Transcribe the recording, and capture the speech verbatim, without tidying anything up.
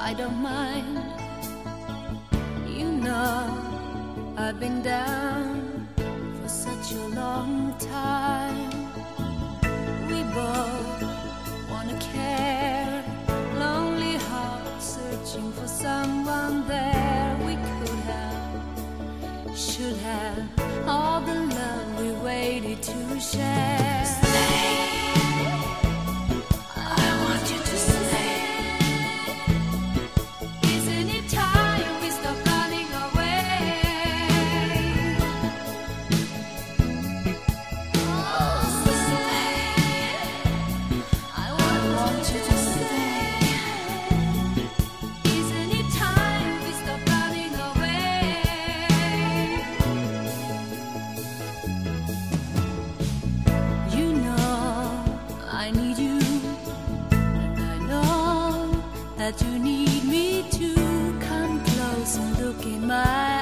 I don't mind. You know I've been down for such a long time. We both wanna care, lonely hearts searching for someone there. We could have, should have, all the love we waited to share. Stay. That you need me to come close and look in my